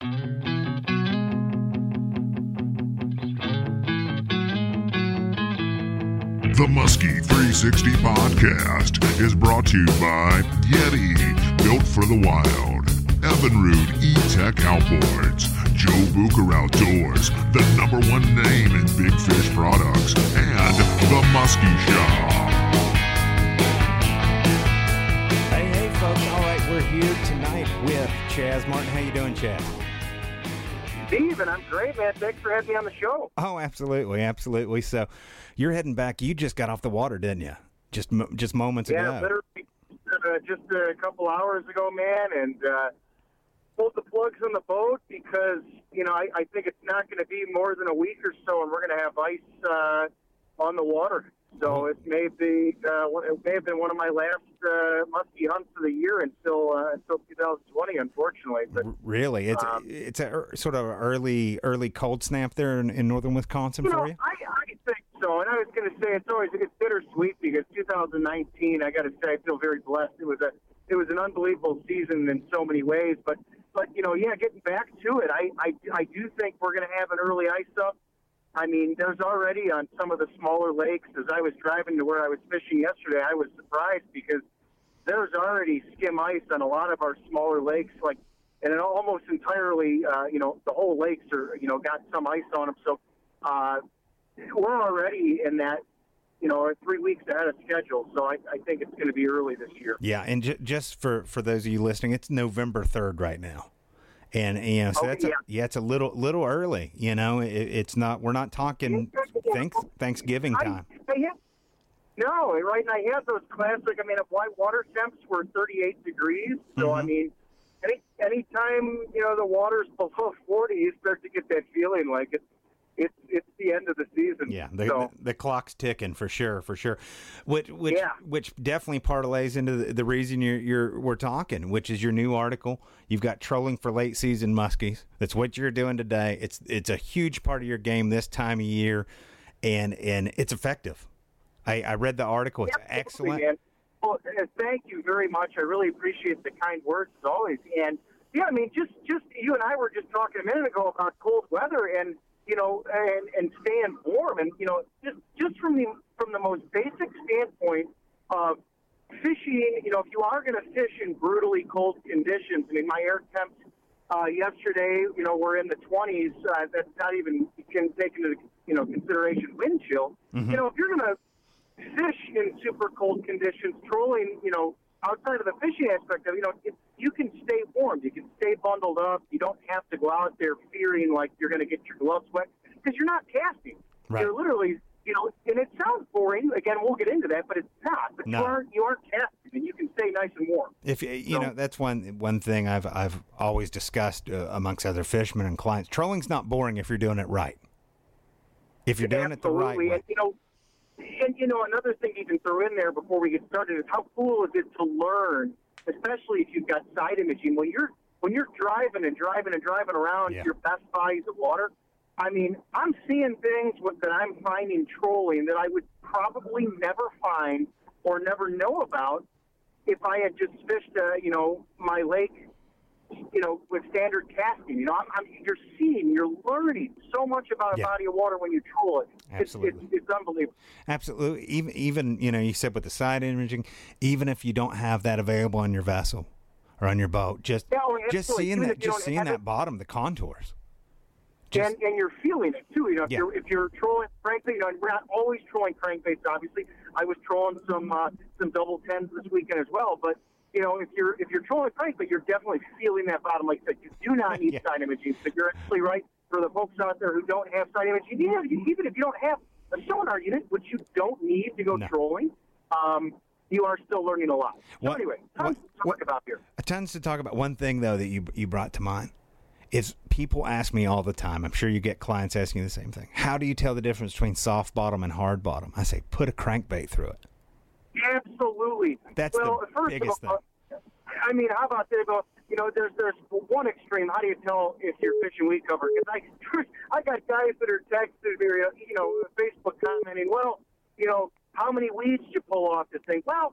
The Muskie 360 podcast is brought to you by Yeti, built for the wild, Evinrude E-Tech Outboards, Joe Bucher Outdoors, the #1 name in big fish products, and The Muskie Show. Hey, folks. All right, we're here tonight with Chaz Martin. How you doing, Chaz? Steven, I'm great, man. Thanks for having me on the show. Oh, absolutely. So you're heading back. You just got off the water, didn't you? Just moments ago. Yeah, literally just a couple hours ago, man, and pulled the plugs on the boat because, I think it's not going to be more than a week or so, and we're going to have ice on the water. So it may have been one of my last muskie hunts of the year until 2020, unfortunately. But, really, it's a sort of early cold snap there in northern Wisconsin for you. I think so, and I was going to say it's bittersweet because 2019, I got to say, I feel very blessed. It was an unbelievable season in so many ways, but getting back to it, I do think we're going to have an early ice up. I mean, there's already on some of the smaller lakes. As I was driving to where I was fishing yesterday, I was surprised because there's already skim ice on a lot of our smaller lakes, and it almost entirely, the whole lakes are, got some ice on them. So we're already in that, 3 weeks ahead of schedule. So I think it's going to be early this year. Yeah, and just for those of you listening, it's November 3rd right now. And so it's a little early. It's not. We're not talking Thanksgiving time. No, right. And I had those classic. White water temps were 38 degrees. So anytime the water's below 40, you start to get that feeling like it's the end of the season. Yeah, the clock's ticking for sure. Which definitely parlays into the reason we're talking, which is your new article. You've got trolling for late season muskies. That's what you're doing today. It's a huge part of your game this time of year, and it's effective. I read the article. It's excellent. Man. Well, thank you very much. I really appreciate the kind words as always. And just you and I were just talking a minute ago about cold weather and staying warm, and just from the most basic standpoint of fishing, if you are going to fish in brutally cold conditions, my air temps yesterday, were in the 20s. That's not even taking into consideration wind chill. Mm-hmm. If you're going to fish in super cold conditions, trolling, outside of the fishing aspect of you can stay warm. You can stay bundled up. You don't have to go out there fearing like you're going to get your gloves wet because you're not casting. Right. You're literally, and it sounds boring. Again, we'll get into that, but it's not. But no. you are casting, and you can stay nice and warm. If that's one thing I've always discussed amongst other fishermen and clients. Trolling's not boring if you're doing it right. If you're doing it the right way. And another thing you can throw in there before we get started is how cool is it to learn, especially if you've got side imaging. When you're driving around your best bodies of water, I'm seeing things that I'm finding trolling that I would probably never find or never know about if I had just fished, my lake, with standard casting. You're learning so much about a body of water when you troll it. Absolutely. It's unbelievable. Absolutely. Even you said with the side imaging, even if you don't have that available on your vessel or on your boat, just seeing that bottom, the contours. And you're feeling it too. If you're trolling crankbait, we're not always trolling crankbaits. Obviously, I was trolling some double tens this weekend as well. But if you're trolling crankbait, you're definitely feeling that bottom. Like I said, you do not need side imaging. So you're actually right. For the folks out there who don't have side imaging, even if you don't have a sonar unit, which you don't need to go trolling, you are still learning a lot. So anyway, tons to talk about here. Tons to talk about. One thing though that you brought to mind is people ask me all the time. I'm sure you get clients asking you the same thing. How do you tell the difference between soft bottom and hard bottom? I say, put a crankbait through it. Absolutely. That's the biggest thing. How about this? There's one extreme. How do you tell if you're fishing weed cover? Because I got guys that are texting me, Facebook commenting, how many weeds did you pull off this thing? Well,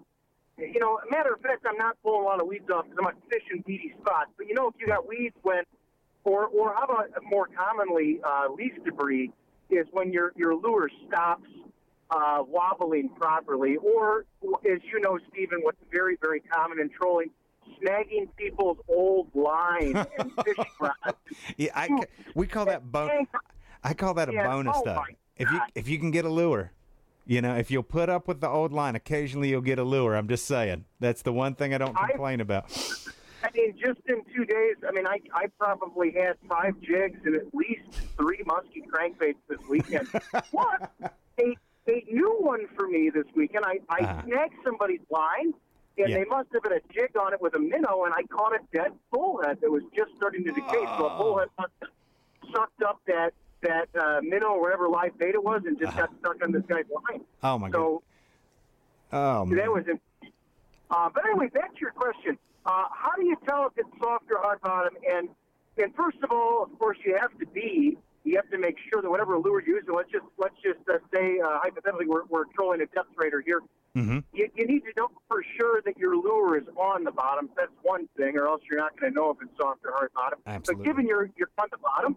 matter of fact, I'm not pulling a lot of weeds off because I'm not fishing weedy spots. But, if you got weeds when Or how about more commonly, least debris is when your lure stops wobbling properly, or, as you know, Stephen, what's very, very common in trolling, snagging people's old line and fishing rods. Yeah, we call that I call that a bonus, though. If you can get a lure, if you'll put up with the old line, occasionally you'll get a lure. I'm just saying. That's the one thing I don't complain about. I mean, just in 2 days, I probably had 5 jigs and at least 3 musky crankbaits this weekend. What? A new one for me this weekend. I snagged somebody's line, and they must have been a jig on it with a minnow, and I caught a dead bullhead that was just starting to decay. So a bullhead must have sucked up that minnow or whatever live bait it was and just got stuck on this guy's line. Oh, my God. Oh, man. That was but anyway, back to your question. How do you tell if it's soft or hard bottom? And first of all, of course, you have to make sure that whatever lure you're using, let's just say hypothetically we're trolling a depth raider here. Mm-hmm. You need to know for sure that your lure is on the bottom. That's one thing, or else you're not going to know if it's soft or hard bottom. Absolutely. But given you're on the bottom,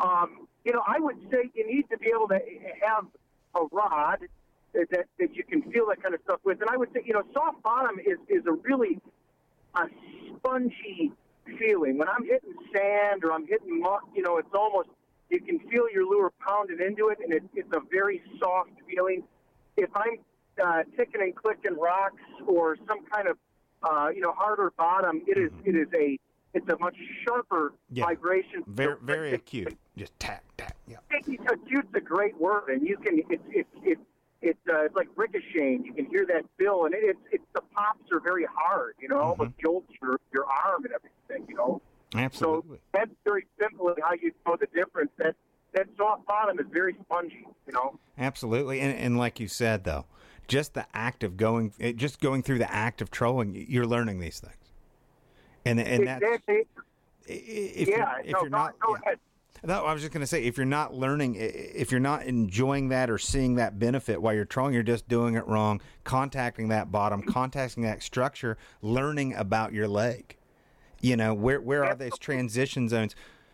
I would say you need to be able to have a rod that you can feel that kind of stuff with. And I would say, soft bottom is a really a spongy feeling. When I'm hitting sand or I'm hitting muck, it's almost, you can feel your lure pounding into it, and it's a very soft feeling. If I'm ticking and clicking rocks or some kind of, harder bottom, it's a much sharper vibration. Very, very acute. Just tap, tap. Yeah. Acute's a great word, and you can, it's like ricocheting. You can hear that bill, and it's the pops are very hard, almost jolts your arm and everything, Absolutely. So that's very simply how you know the difference. That soft bottom is very spongy, Absolutely, and like you said, though, just the act of going through the act of trolling, you're learning these things, and exactly. If you're not. Go ahead. No, I was just going to say, if you're not learning, if you're not enjoying that or seeing that benefit while you're trolling, you're just doing it wrong, contacting that bottom, contacting that structure, learning about your leg. Where are those transition zones?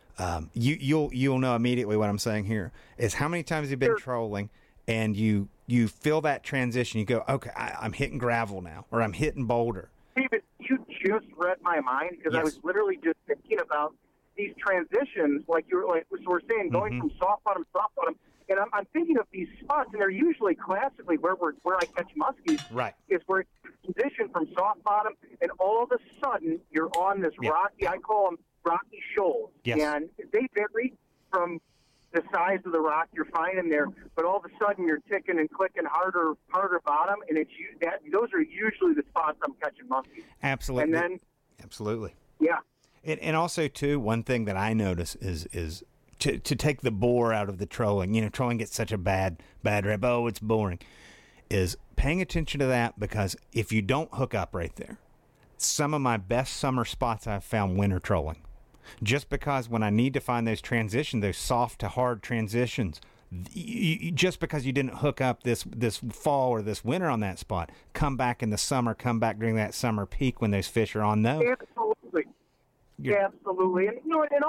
You'll know immediately what I'm saying here is how many times you've been trolling and you feel that transition. You go, okay, I'm hitting gravel now, or I'm hitting boulder. Steven, you just read my mind because I was literally just thinking about these transitions, so we're saying, going from soft bottom, and I'm thinking of these spots, and they're usually classically where I catch muskies. Right. Is where it's transition from soft bottom, and all of a sudden you're on this rocky. I call them rocky shoals, and they vary from the size of the rock you're finding there, but all of a sudden you're ticking and clicking harder bottom, and those are usually the spots I'm catching muskies. Absolutely. And then absolutely. Yeah. And also, too, one thing that I notice is to take the bore out of the trolling. Trolling gets such a bad rep. Oh, it's boring. Is paying attention to that, because if you don't hook up right there, some of my best summer spots I've found winter trolling. Just because when I need to find those transitions, those soft to hard transitions, just because you didn't hook up this fall or this winter on that spot, come back in the summer, come back during that summer peak when those fish are on those. Absolutely. Absolutely, and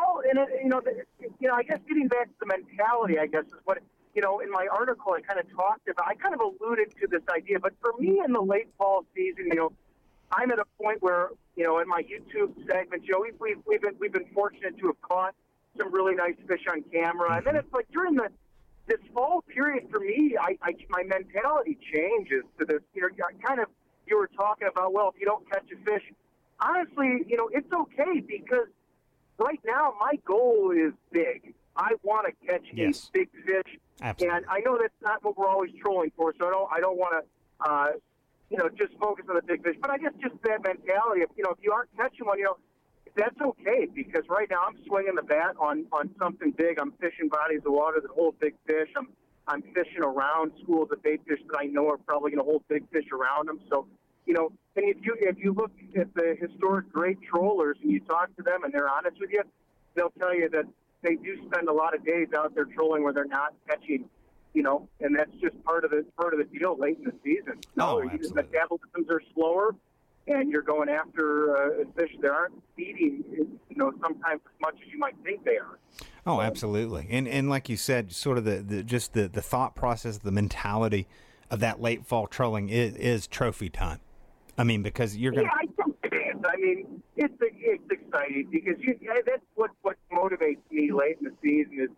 I guess getting back to the mentality, I guess, is what in my article I kind of talked about. I kind of alluded to this idea, but for me in the late fall season, I'm at a point where in my YouTube segment, we've been fortunate to have caught some really nice fish on camera, and then it's like during this fall period for me, my mentality changes to this. You were talking about, well, if you don't catch a fish. Honestly, it's okay, because right now my goal is big. I want to catch a big fish. Absolutely. And I know that's not what we're always trolling for, so I don't want to, just focus on the big fish. But I guess just that mentality of, if you aren't catching one, that's okay, because right now I'm swinging the bat on something big. I'm fishing bodies of water that hold big fish. I'm fishing around schools of bait fish that I know are probably going to hold big fish around them. So, and if you look at the historic great trollers and you talk to them and they're honest with you, they'll tell you that they do spend a lot of days out there trolling where they're not catching, and that's just part of the deal late in the season. Oh, absolutely. The metabolisms are slower, and you're going after fish that aren't feeding, sometimes as much as you might think they are. Oh, absolutely. And like you said, sort of the thought process, the mentality of that late fall trolling is trophy time. I mean, because you're going to... Yeah, I think it is. I mean, it's exciting because that's what motivates me late in the season is,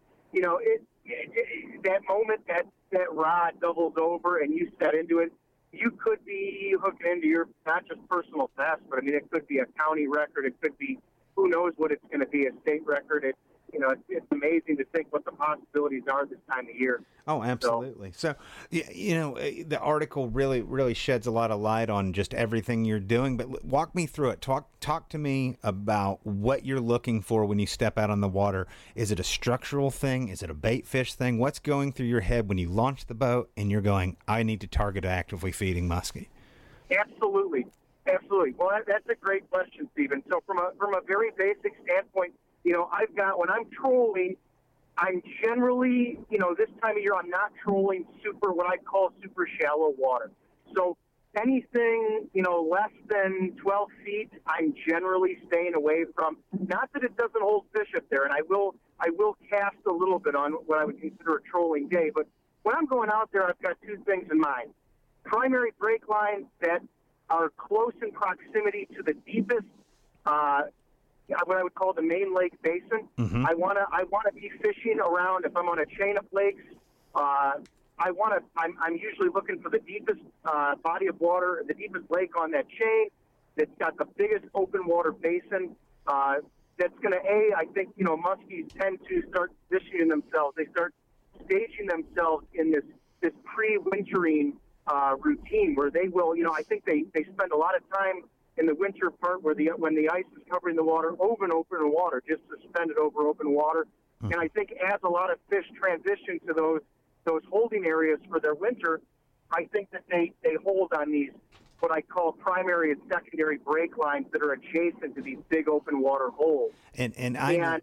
that moment that rod doubles over and you set into it, you could be hooking into your not just personal best, but I mean, it could be a county record. It could be, who knows what it's going to be, a state record. It's amazing to think what the possibilities are this time of year. Oh, absolutely. So the article really, really sheds a lot of light on just everything you're doing, but walk me through it. Talk to me about what you're looking for when you step out on the water. Is it a structural thing? Is it a bait fish thing? What's going through your head when you launch the boat and you're going, I need to target actively feeding muskie? Absolutely. Well, that's a great question, Stephen. So from a very basic standpoint, I've got, when I'm trolling, I'm generally, this time of year, I'm not trolling what I call super shallow water. So anything, less than 12 feet, I'm generally staying away from. Not that it doesn't hold fish up there, and I will cast a little bit on what I would consider a trolling day. But when I'm going out there, I've got two things in mind. Primary break lines that are close in proximity to the deepest, what I would call the main lake basin. Mm-hmm. I want to be fishing around. If I'm on a chain of lakes, I'm usually looking for the deepest body of water, the deepest lake on that chain that's got the biggest open water basin. That's going to, I think, muskies tend to start positioning themselves. They start staging themselves in this pre-wintering routine where they will, I think they spend a lot of time in the winter part when the ice is covering the water, open water, just suspended over open water. And I think as a lot of fish transition to those holding areas for their winter, I think that they hold on these, what I call primary and secondary break lines that are adjacent to these big open water holes. And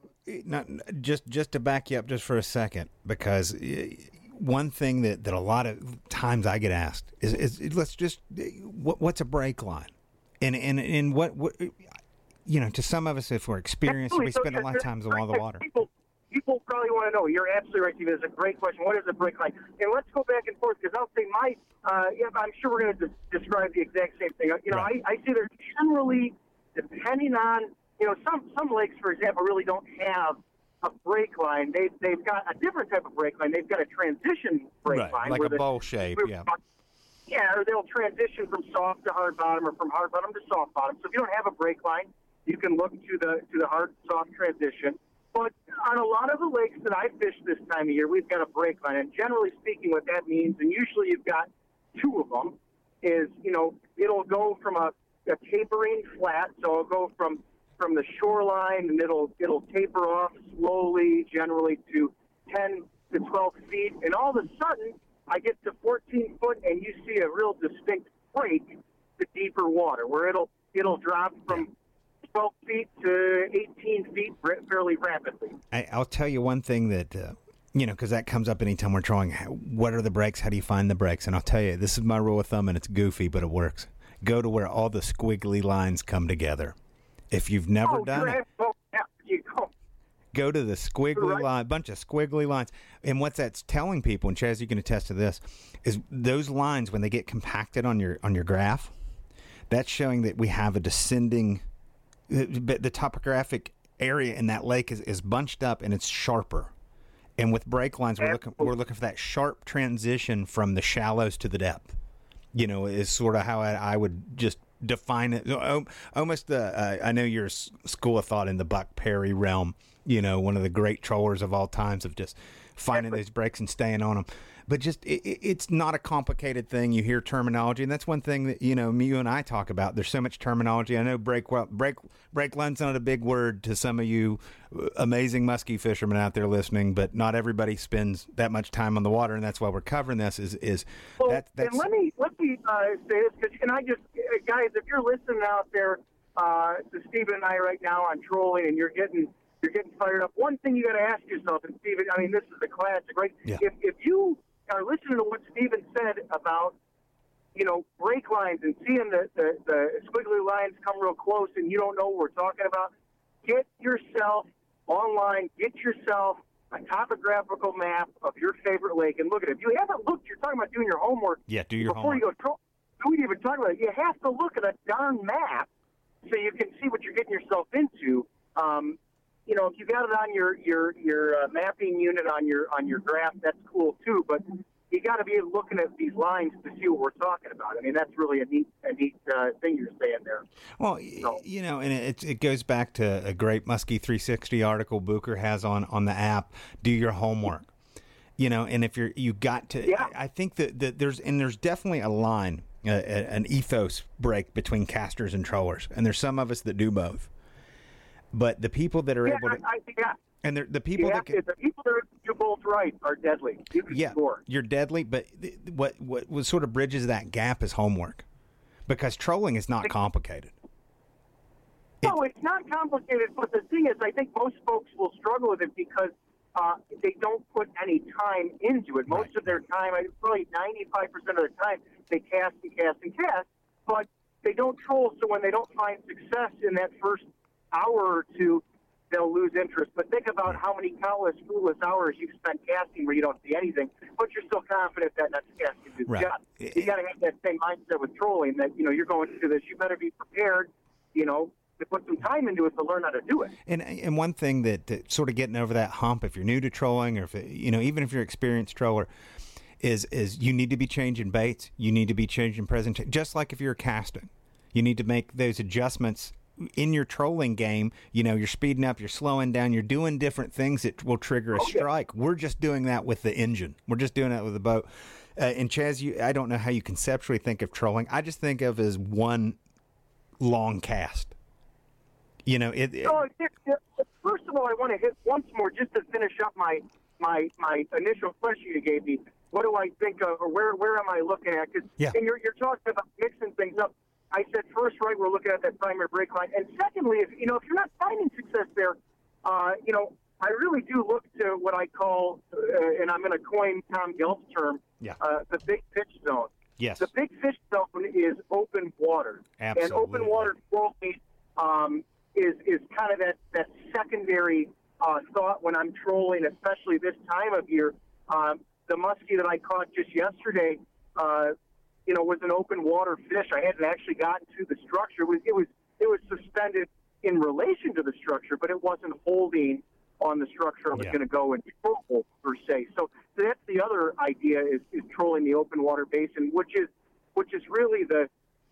just to back you up just for a second, because one thing that a lot of times I get asked is what's a break line? And what to some of us, if we're experienced, we spend a lot of times along the water. People probably want to know. You're absolutely right, Steve. It's a great question. What is a break line? And let's go back and forth because I'll say I'm sure we're going to describe the exact same thing. Right. I see they're generally, depending on, some lakes, for example, really don't have a break line. They've got a different type of break line. They've got a transition break line. Like a bowl shape, yeah. Yeah, or they'll transition from soft to hard bottom or from hard bottom to soft bottom. So if you don't have a break line, you can look to the hard soft transition. But on a lot of the lakes that I fish this time of year, we've got a break line. And generally speaking, what that means, and usually you've got two of them, is, it'll go from a tapering flat. So it'll go from the shoreline, and it'll taper off slowly, generally to 10 to 12 feet. And all of a sudden, I get to 14 foot, and you see a real distinct break to deeper water, where it'll drop from 12 feet to 18 feet fairly rapidly. I'll tell you one thing that, because that comes up anytime we're trolling. What are the breaks? How do you find the breaks? And I'll tell you, this is my rule of thumb, and it's goofy, but it works. Go to where all the squiggly lines come together. If you've never done it, go to the squiggly line, bunch of squiggly lines. And what that's telling people, and Chaz, you can attest to this, is those lines, when they get compacted on your graph, that's showing that we have a descending, the topographic area in that lake is bunched up and it's sharper. And with break lines, we're looking for that sharp transition from the shallows to the depth. Is sort of how I would just define it. Almost I know your school of thought in the Buck Perry realm. One of the great trollers of all times of just finding those breaks and staying on them. But just it's not a complicated thing. You hear terminology, and that's one thing that you and I talk about. There's so much terminology. I know break line's not a big word to some of you amazing muskie fishermen out there listening, but not everybody spends that much time on the water, and that's why we're covering this. That's and let me say this, because and I just guys, if you're listening out there to Stephen and I right now on trolling, and you're getting fired up. One thing you got to ask yourself, and Stephen, I mean, this is a classic, right? Yeah. If you are listening to what Stephen said about break lines and seeing the squiggly lines come real close and you don't know what we're talking about, get yourself online, get yourself a topographical map of your favorite lake and look at it. If you haven't looked, you're talking about doing your homework. Yeah, do your homework. Before you go, we even talk about it. You have to look at a darn map so you can see what you're getting yourself into. If you got it on your mapping unit on your graph, that's cool too. But you got to be looking at these lines to see what we're talking about. I mean, that's really a neat thing you're saying there. Well, and it goes back to a great Muskie 360 article Bucher has on the app. Do your homework. And if you got to, yeah. I think that there's definitely a line, an ethos break between casters and trollers, and there's some of us that do both. But the people that are able to, and the people that do both right are deadly. You can score. You're deadly. But what sort of bridges that gap is homework, because trolling is not complicated. No, it's not complicated. But the thing is, I think most folks will struggle with it because they don't put any time into it. Most of their time, probably 95% of the time, they cast and cast and cast, but they don't troll. So when they don't find success in that first hour or two, they'll lose interest. But think about how many countless fruitless hours you've spent casting where you don't see anything, but you're still confident that next cast can do the job. You got to have that same mindset with trolling that, you're going to do this. You better be prepared, to put some time into it to learn how to do it. And one thing that sort of getting over that hump, if you're new to trolling, or if even if you're an experienced troller, is you need to be changing baits. You need to be changing presentation. Just like if you're casting, you need to make those adjustments in your trolling game. You're speeding up, you're slowing down, you're doing different things that will trigger a strike. We're just doing that with the engine. We're just doing that with the boat. And Chaz, I don't know how you conceptually think of trolling. I just think of it as one long cast. First of all, I want to hit once more just to finish up my initial question you gave me. What do I think of, or where am I looking at? Because and you're talking about mixing things up. I said first, we're looking at that primary break line, and secondly, if you're not finding success there, I really do look to what I call, and I'm going to coin Tom Gelf's term, the big fish zone. Yes. The big fish zone is open water. Absolutely. And open water trolling is kind of that secondary thought when I'm trolling, especially this time of year. The muskie that I caught just yesterday, was an open water fish. I hadn't actually gotten to the structure. It was suspended in relation to the structure, but it wasn't holding on the structure I was going to go and troll per se. So that's the other idea is trolling the open water basin, which is really the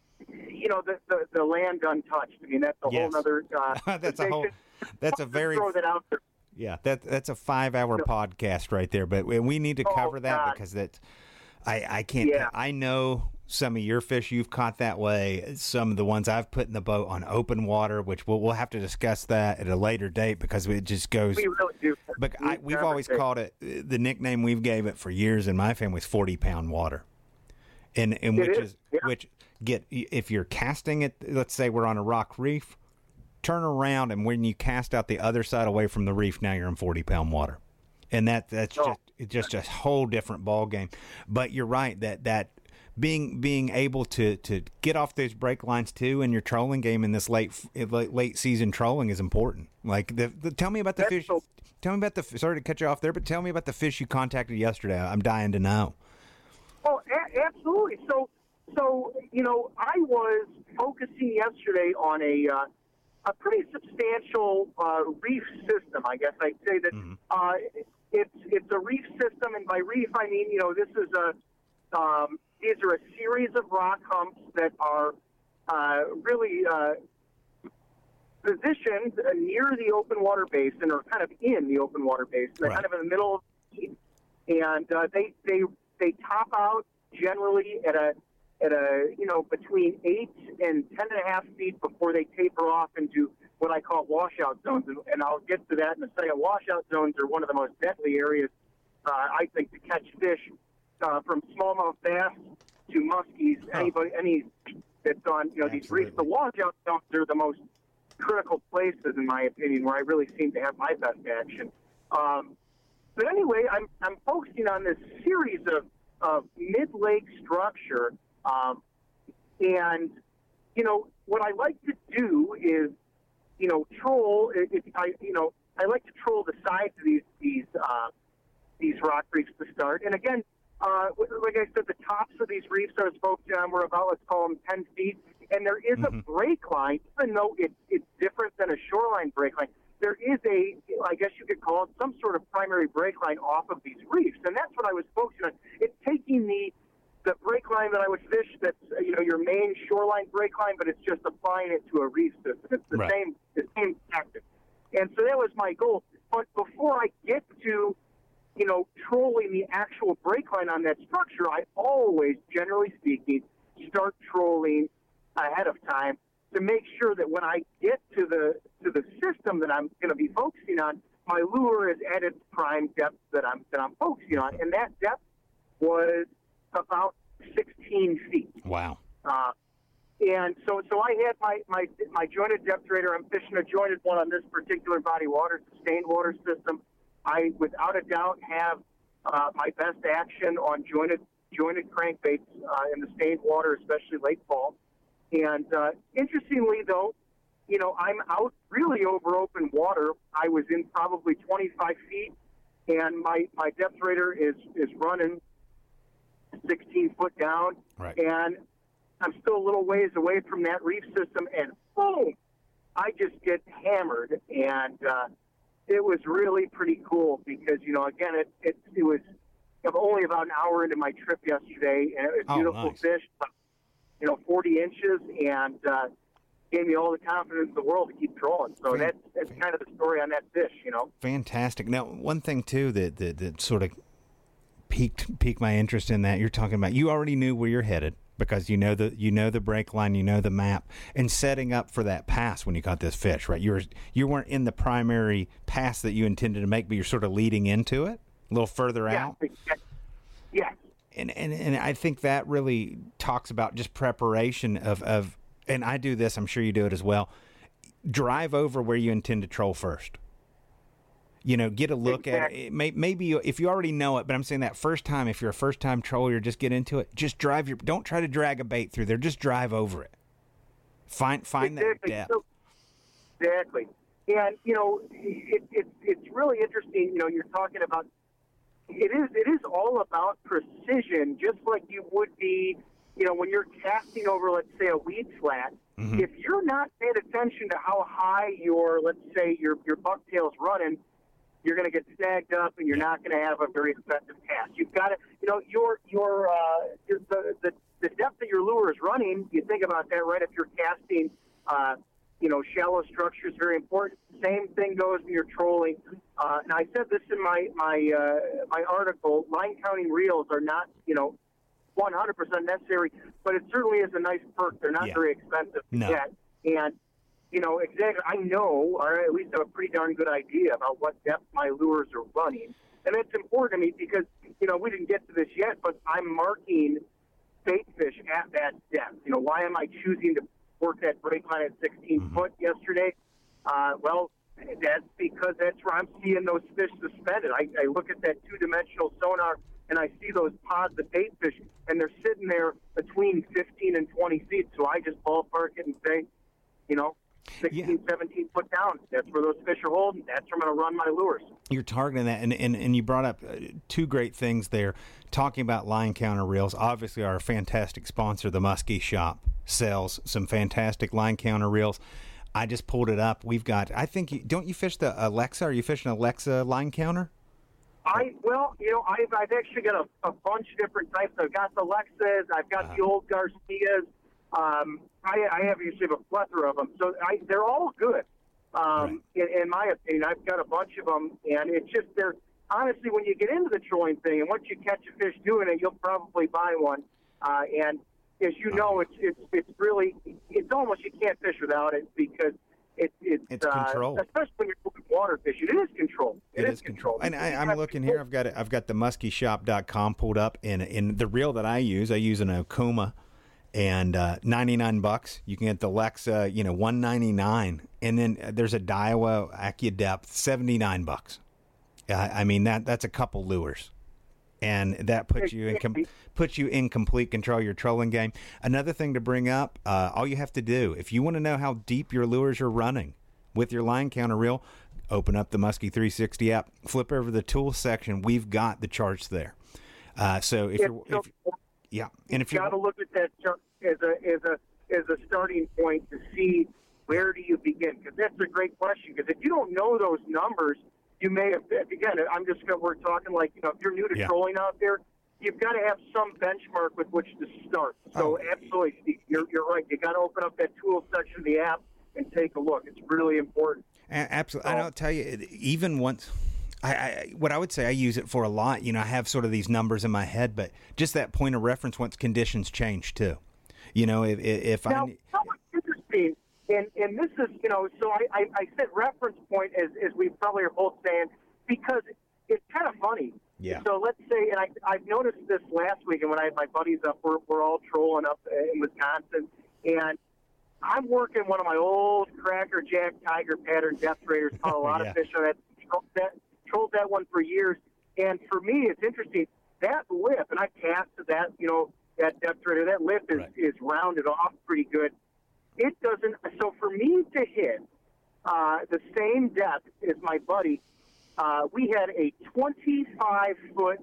land untouched. I mean, that's a whole other. That's a very. Throw that out there. Yeah, that's a 5-hour podcast right there. But we need to cover that because I can't. Yeah. I know some of your fish you've caught that way. Some of the ones I've put in the boat on open water, which we'll have to discuss that at a later date because it just goes. We really do. But we've always called it, the nickname we've gave it for years in my family is 40-pound water, and which if you're casting it, let's say we're on a rock reef, turn around and when you cast out the other side away from the reef, now you're in 40-pound water, and that's just a whole different ball game. But you're right that being able to get off those break lines too in your trolling game in this late season trolling is important. Like tell me about the fish. Tell me about sorry to cut you off there, but tell me about the fish you contacted yesterday. I'm dying to know. Oh, absolutely. So I was focusing yesterday on a pretty substantial reef system. I guess I'd say that it's a reef system, and by reef I mean this is these are a series of rock humps that are really positioned near the open water basin, or kind of in the open water basin. They're kind of in the middle of the sea, and they top out generally at a between 8 and 10.5 feet before they taper off into what I call washout zones, and I'll get to that in a second. Washout zones are one of the most deadly areas, I think, to catch fish, from smallmouth bass to muskies. Any that's on these reefs. The washout zones are the most critical places, in my opinion, where I really seem to have my best action. But anyway, I'm focusing on this series of mid-lake structure And, you know, what I like to do is, you know, troll. I like to troll the sides of these rock reefs to start. And again, like I said, the tops of these reefs I spoke to were about, let's call them 10 feet. And there is a break line, even though it's different than a shoreline break line. There is I guess you could call it some sort of primary break line off of these reefs. And that's what I was focusing on. It's taking the break line that I would fish that's, you know, your main shoreline break line, but it's just applying it to a reef system. It's the same tactic. And so that was my goal. But before I get to, you know, trolling the actual break line on that structure, I always, generally speaking, start trolling ahead of time to make sure that when I get to the system that I'm going to be focusing on, my lure is at its prime depth that I'm focusing on, and that depth was about 16 feet. Wow. And so I had my jointed depth radar. I'm fishing a jointed one on this particular body of water, sustained water system. I, without a doubt, have my best action on jointed crankbaits in the stained water, especially late fall. And interestingly, though, you know, I'm out really over open water. I was in probably 25 feet, and my depth radar is running 16 foot down, right. And I'm still a little ways away from that reef system, and boom, I just get hammered. And it was really pretty cool because, you know, again, it was only about an hour into my trip yesterday, and it was beautiful nice. fish, you know, 40 inches, and gave me all the confidence in the world to keep trolling. So that's kind of the story on that fish, you know. Fantastic. Now, one thing too that sort of piqued my interest in that you're talking about, you already knew where you're headed because you know the break line, you know the map, and setting up for that pass when you caught this fish, right? You weren't in the primary pass that you intended to make, but you're sort of leading into it a little further out. Yeah. And I think that really talks about just preparation of and I do this, I'm sure you do it as well. Drive over where you intend to troll first. You know, get a look at it. Maybe if you already know it, but I'm saying that first time, if you're a first-time troller, just get into it. Just don't try to drag a bait through there. Just drive over it. Find that depth. Exactly. And, you know, it's really interesting. You know, you're talking about, it is all about precision, just like you would be, you know, when you're casting over, let's say, a weed flat. Mm-hmm. If you're not paying attention to how high let's say, your bucktail's running, you're going to get snagged up, and you're not going to have a very effective cast. You've got to, you know, the depth that your lure is running. You think about that, right? If you're casting, you know, shallow structures, very important. Same thing goes when you're trolling. And I said this in my article. Line counting reels are not, you know, 100% necessary, but it certainly is a nice perk. They're not very expensive to get. And, you know, exactly, I know, or at least have a pretty darn good idea about what depth my lures are running. And that's important to me because, you know, we didn't get to this yet, but I'm marking bait fish at that depth. You know, why am I choosing to work that break line at 16 foot yesterday? Well, that's because that's where I'm seeing those fish suspended. I look at that two-dimensional sonar, and I see those pods of bait fish, and they're sitting there between 15 and 20 feet. So I just ballpark it and say, you know, 16, 17 foot down. That's where those fish are holding. That's where I'm going to run my lures. You're targeting that, and you brought up two great things there. Talking about line counter reels, obviously our fantastic sponsor, the Muskie Shop, sells some fantastic line counter reels. I just pulled it up. We've got, I think, don't you fish the Alexa? Are you fishing Alexa line counter? Well, you know, I've actually got a bunch of different types. I've got the Alexas. I've got the old Garcias. I have usually a plethora of them. So they're all good. In my opinion, I've got a bunch of them, and it's just they're honestly, when you get into the trolling thing, and once you catch a fish doing it, you'll probably buy one. And as you know, it's really, it's almost, you can't fish without it because it's control. Especially when you're moving water fishing, it is control. It is control. And I'm looking here. I've got the muskieshop.com pulled up, and in the reel that I use an Okuma. And $99, you can get the Alexa, you know, $199, and then there's a Daiwa AccuDepth, $79. I mean that's a couple lures. and that puts you in complete control of your trolling game. Another thing to bring up, all you have to do, if you want to know how deep your lures are running with your line counter reel, open up the Muskie 360 app, flip over the tools section. We've got the charts there. So if you got to look at that chart as a starting point to see where do you begin, because that's a great question. Because if you don't know those numbers, you may have, again, we're talking like, if you're new to trolling out there, you've got to have some benchmark with which to start. So absolutely, Steve, you're right. You got to open up that tools section of the app and take a look. It's really important. Absolutely. And I'll tell you, even once, what I would say I use it for a lot, I have sort of these numbers in my head, but just that point of reference once conditions change too. If now, interesting. And this is, so I said reference point as we probably are both saying, because it's kind of funny. Yeah. So let's say, and I've noticed this last week, and when I had my buddies up, we're all trolling up in Wisconsin, and I'm working one of my old Cracker Jack Tiger pattern depth raiders, caught a lot of fish on that, trolled that one for years. And for me, it's interesting, that lip, and I cast that, that depth raider, that lip is rounded off pretty good. It doesn't. So for me to hit the same depth as my buddy, we had a 25-foot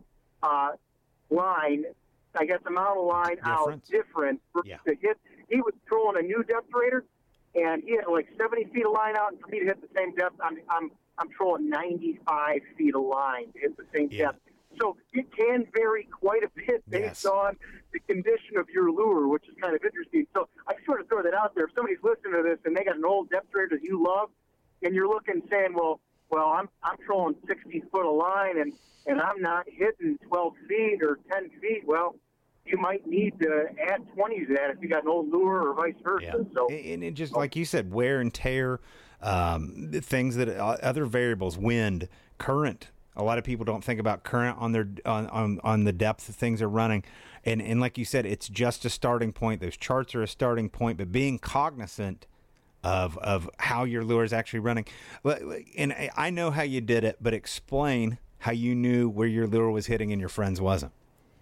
line, I guess, amount of line out different to hit. He was trolling a new depth raider, and he had like 70 feet of line out. And for me to hit the same depth, I'm trolling 95 feet of line to hit the same depth. So it can vary quite a bit based on the condition of your lure, which is kind of interesting. So I sort of throw that out there. If somebody's listening to this and they got an old depth raider that you love, and you're looking saying, well, I'm trolling 60 foot of line and I'm not hitting 12 feet or 10 feet. Well, you might need to add 20 to that if you got an old lure or vice versa. Yeah. So, and it just like you said, wear and tear, things that other variables, wind, current. A lot of people don't think about current on their on the depth of things they're running, and like you said, it's just a starting point. Those charts are a starting point, but being cognizant of how your lure is actually running. And I know how you did it, but explain how you knew where your lure was hitting and your friends wasn't.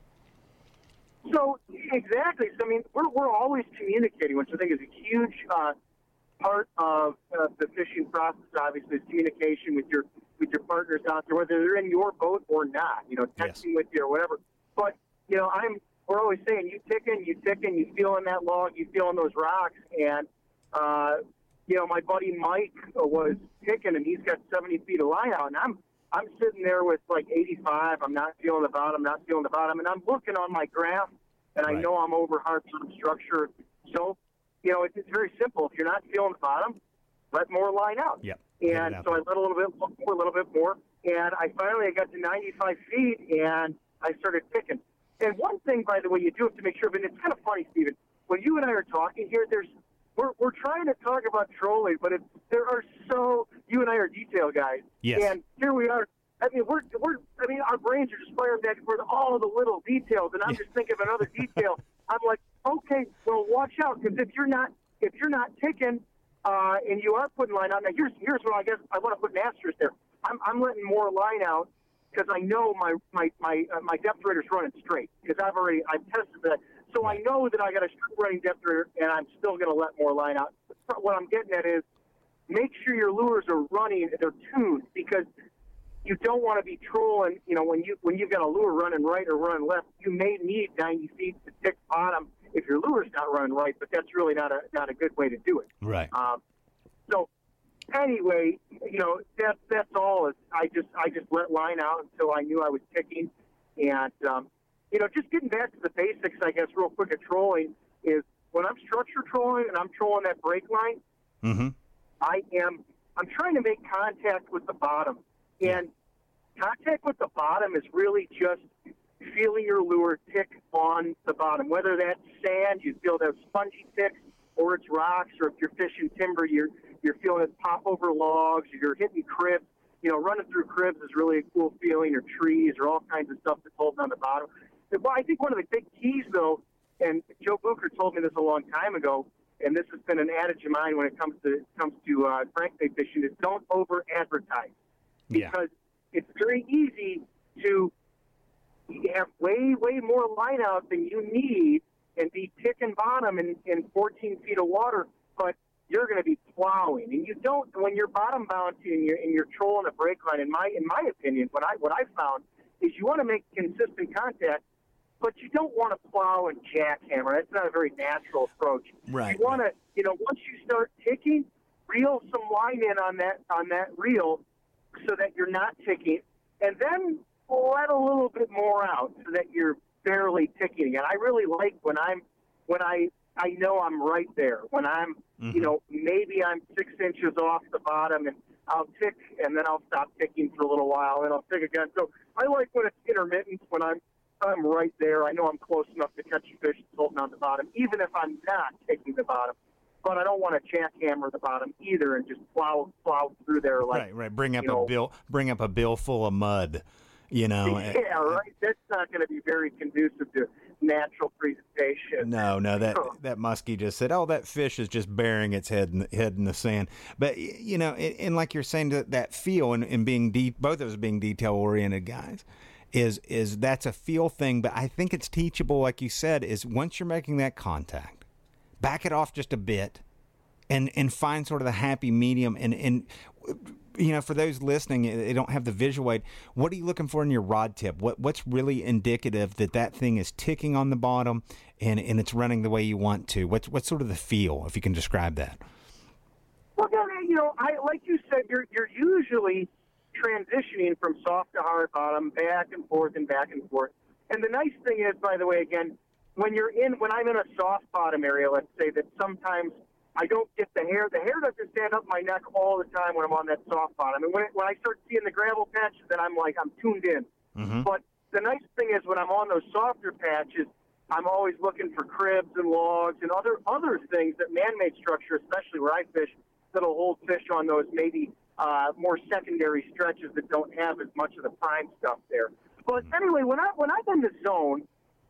So exactly. So I mean, we're always communicating, which I think is a huge part of the fishing process. Obviously, is communication with your partners out there, whether they're in your boat or not. Texting with you or whatever. But we're always saying, you ticking, you feeling that log, you feeling those rocks, and my buddy Mike was ticking, and he's got 70 feet of line out, and I'm sitting there with like 85. I'm not feeling the bottom, and I'm looking on my graph, and I know I'm over hard bottom structure. So, it's very simple. If you're not feeling the bottom, let more line out. Yep. And so I let a little bit more, and I got to 95 feet, and I started ticking. And one thing, by the way, you do have to make sure, but it's kind of funny, Stephen, when you and I are talking here, we're trying to talk about trolling, but you and I are detail guys. Yes. And here we are. I mean, our brains are just firing back for all the little details, and I'm just thinking of another detail. I'm like, okay, well, watch out, because if you're not ticking, and you are putting line out. Now, here's what I guess I want to put an asterisk there. I'm letting more line out because I know my depth raider's running straight, because I've tested that. So I know that I got a straight running depth raider, and I'm still going to let more line out. What I'm getting at is make sure your lures are running, they're tuned, because you don't want to be trolling. When you've got a lure running right or running left, you may need 90 feet to tick bottom if your lure's not running right, but that's really not a good way to do it. Right. So anyway, that's all. I just let line out until I knew I was ticking, and just getting back to the basics, I guess, real quick at trolling is when I'm structure trolling and I'm trolling that break line, I'm trying to make contact with the bottom, and contact with the bottom is really just feeling your lure tick on the bottom, whether that's sand, you feel those spongy ticks, or it's rocks, or if you're fishing timber, you're feeling it pop over logs, or you're hitting cribs. Running through cribs is really a cool feeling, or trees, or all kinds of stuff that's holding on the bottom. Well, I think one of the big keys, though, and Joe Bucher told me this a long time ago, and this has been an adage of mine when it comes to crankbait fishing, is don't over-advertise. Because it's very easy to have way more line out than you need and be ticking bottom in 14 feet of water, but you're going to be plowing. And you don't, when you're bottom bound and you're trolling a brake line, in my opinion, what I found is you want to make consistent contact, but you don't want to plow and jackhammer. That's not a very natural approach. Right. You want to, once you start ticking, reel some line in on that reel so that you're not ticking, and then let a little bit more out so that you're barely ticking. And I really like when I know I'm right there. When I'm, maybe I'm 6 inches off the bottom, and I'll tick, and then I'll stop ticking for a little while, and I'll tick again. So I like when it's intermittent, when I'm right there. I know I'm close enough to catch a fish that's holding on the bottom, even if I'm not ticking the bottom. But I don't want to jackhammer the bottom either and just plow through there like right. Bring up a bill full of mud. Yeah, right. That's not going to be very conducive to natural presentation. No, that muskie just said, "Oh, that fish is just burying its head in the sand." But and like you're saying, that feel and being both of us being detail oriented guys, is that's a feel thing. But I think it's teachable, like you said. Is once you're making that contact, back it off just a bit, and find sort of the happy medium and. For those listening, they don't have the visual aid. What are you looking for in your rod tip? What's really indicative that thing is ticking on the bottom and it's running the way you want to? What's sort of the feel, if you can describe that? Well, like you said, you're usually transitioning from soft to hard bottom, back and forth and back and forth. And the nice thing is, by the way, again, when I'm in a soft bottom area, let's say, that sometimes I don't get the hair. The hair doesn't stand up my neck all the time when I'm on that soft bottom. And when I start seeing the gravel patches, then I'm tuned in. Mm-hmm. But the nice thing is when I'm on those softer patches, I'm always looking for cribs and logs and other things that man-made structure, especially where I fish, that'll hold fish on those maybe more secondary stretches that don't have as much of the prime stuff there. But anyway, when I'm in the zone,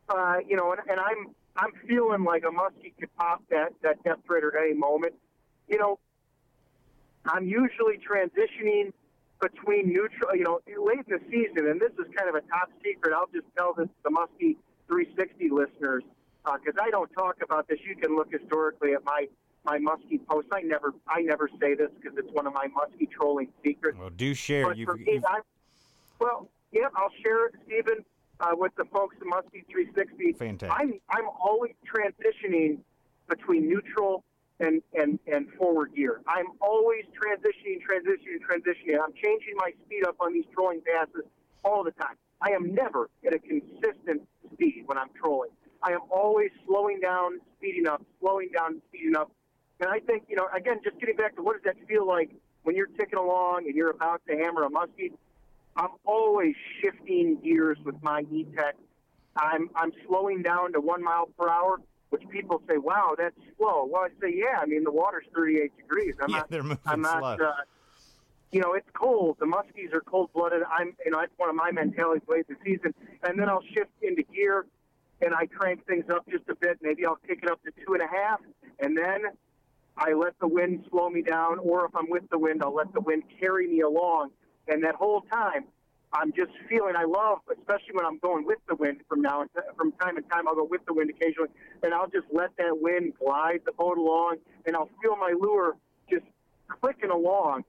and I'm feeling like a muskie could pop that depth raider at any moment. I'm usually transitioning between neutral, late in the season, and this is kind of a top secret. I'll just tell this to the Muskie 360 listeners, because I don't talk about this. You can look historically at my muskie posts. I never say this because it's one of my muskie trolling secrets. Well, do share. But for me, I'll share it, Stephen. With the folks at Muskie 360, fantastic. I'm always transitioning between neutral and forward gear. I'm always transitioning. I'm changing my speed up on these trolling passes all the time. I am never at a consistent speed when I'm trolling. I am always slowing down, speeding up, And I think, again, just getting back to what does that feel like when you're ticking along and you're about to hammer a muskie. I'm always shifting gears with my E-Tech. I'm slowing down to 1 mile per hour, which people say, "Wow, that's slow." Well, I say, "Yeah. I mean, the water's 38 degrees. They're moving slow. It's cold. The muskies are cold-blooded. That's one of my mentalities late in the season. And then I'll shift into gear, and I crank things up just a bit. Maybe I'll kick it up to 2.5, and then I let the wind slow me down. Or if I'm with the wind, I'll let the wind carry me along. And that whole time, I'm just feeling, I love, especially when I'm going with the wind from time to time, I'll go with the wind occasionally, and I'll just let that wind glide the boat along, and I'll feel my lure just clicking along.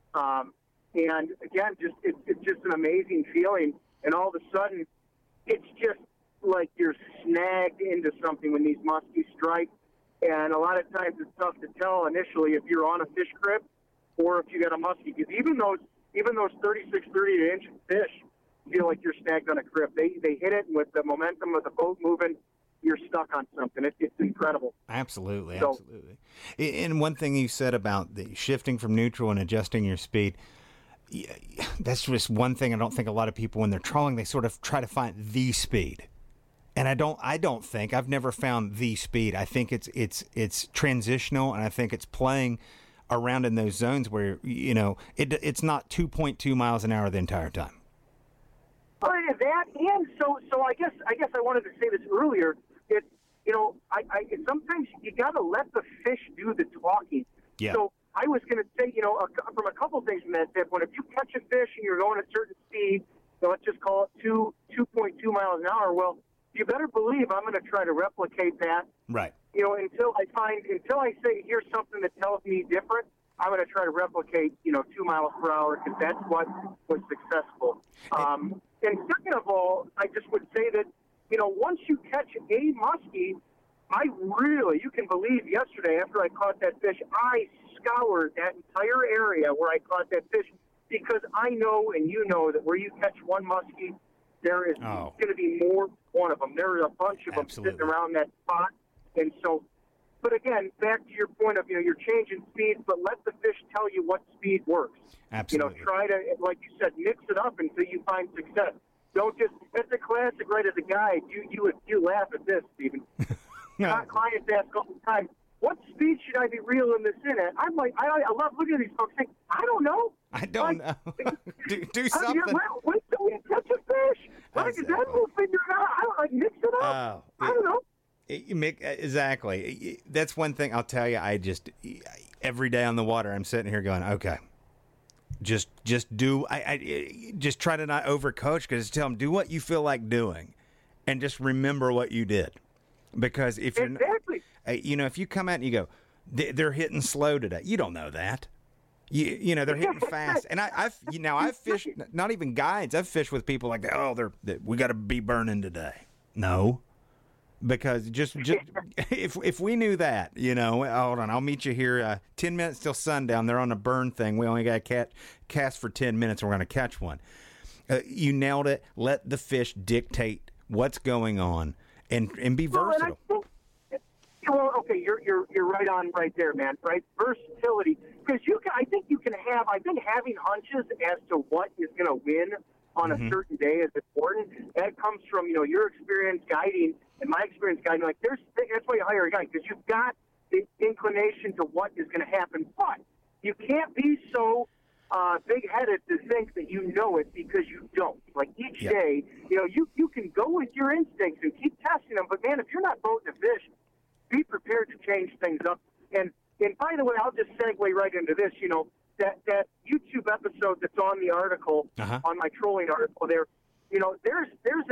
And again, it's just an amazing feeling. And all of a sudden, it's just like you're snagged into something when these muskies strike. And a lot of times it's tough to tell initially if you're on a fish crib or if you got a muskie, because even those 36, 38-inch fish feel like you're snagged on a crib. They hit it, and with the momentum of the boat moving, you're stuck on something. It's incredible. Absolutely. And one thing you said about the shifting from neutral and adjusting your speed, that's just one thing I don't think a lot of people, when they're trolling, they sort of try to find the speed. And I don't think I've never found the speed. I think it's transitional, and I think it's playing around in those zones where it's not 2.2 miles an hour the entire time. Well, that, and so I guess I wanted to say this earlier. It's sometimes you got to let the fish do the talking. Yeah. So I was going to say, from a couple things from that tip. If you catch a fish and you're going at a certain speed, let's just call it 2.2 miles an hour. Well, you better believe I'm going to try to replicate that. Right. Until I say here's something that tells me different, I'm going to try to replicate, 2 miles per hour, because that's what was successful. And second of all, I just would say that, once you catch a muskie, you can believe yesterday after I caught that fish, I scoured that entire area where I caught that fish, because I know and you know that where you catch one muskie, there is going to be more than one of them. There is a bunch of them sitting around that spot. And so, but again, back to your point of, you're changing speeds, but let the fish tell you what speed works. Absolutely. Try to, like you said, mix it up until you find success. Don't just, that's a classic, right, as a guide. You laugh at this, Stephen. Clients ask all the time, what speed should I be reeling this in at? I'm like, I love looking at these folks saying, I don't know. I don't know. do something. Wait till we catch a fish. Then we'll figure it out. Mix it up. I don't know. Exactly. That's one thing I'll tell you. Every day on the water, I'm sitting here going, okay, just do. I just try to not overcoach, because tell them, do what you feel like doing, and just remember what you did. Because if you're if you come out and you go, they're hitting slow today, you don't know that. They're hitting fast. And I've fished, not even guides. I've fished with people like, we got to be burning today. No. Because just if we knew that, hold on, I'll meet you here 10 minutes till sundown. They're on a burn thing. We only got to cast for 10 minutes. And we're going to catch one. You nailed it. Let the fish dictate what's going on and be versatile. You're right on right there, man. Right, versatility. Because I think having hunches as to what is going to win on a certain day is important. That comes from your experience guiding and my experience guiding. That's why you hire a guide, because you've got the inclination to what is going to happen. But you can't be so big-headed to think that you know it, because you don't. Like each day, you can go with your instincts and keep testing them. But man, if you're not boating a fish, be prepared to change things up. And by the way, I'll just segue right into this. That YouTube episode that's on the article, on my trolling article there, there's